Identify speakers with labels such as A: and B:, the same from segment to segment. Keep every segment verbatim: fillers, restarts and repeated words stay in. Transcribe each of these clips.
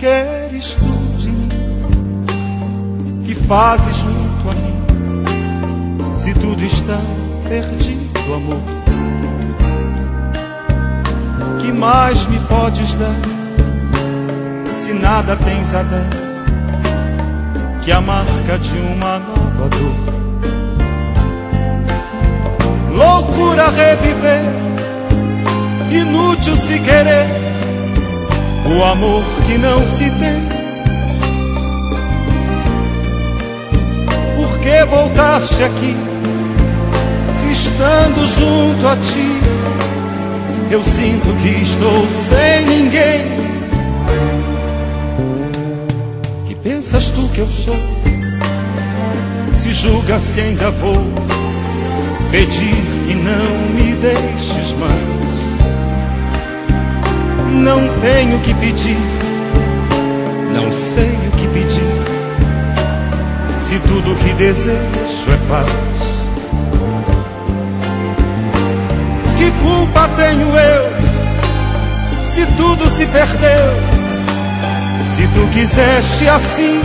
A: queres tu de mim? Que fazes junto a mim? Se tudo está perdido, amor, que mais me podes dar? Se nada tens a dar, que a marca de uma nova dor. Loucura reviver, inútil se querer o amor que não se tem. Por que voltaste aqui, se estando junto a ti eu sinto que estou sem ninguém? Que pensas tu que eu sou, se julgas que ainda vou pedir que não me deixes mais? Não tenho que pedir, não sei o que pedir, se tudo o que desejo é paz. Que culpa tenho eu, se tudo se perdeu, se tu quiseste assim?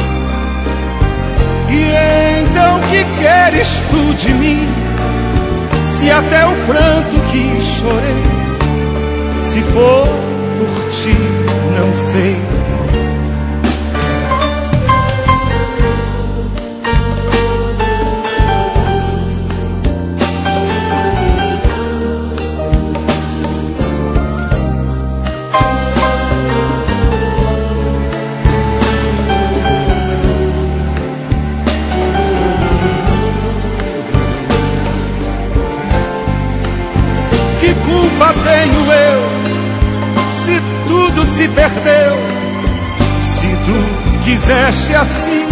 A: E então que queres tu de mim, se até o pranto que chorei, se for por ti, não sei. Que culpa tenho eu, se tudo se perdeu, se tu quiseste assim?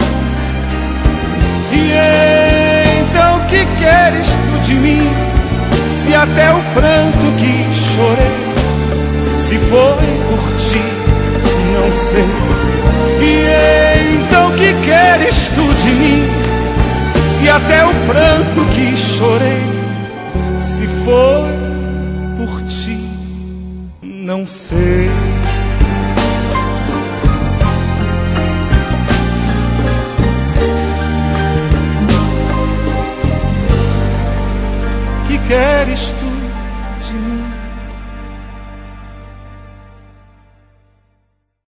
A: E então que queres tu de mim, se até o pranto que chorei, se foi por ti, não sei. E então que queres tu de mim, se até o pranto que chorei, se foi por ti, não sei.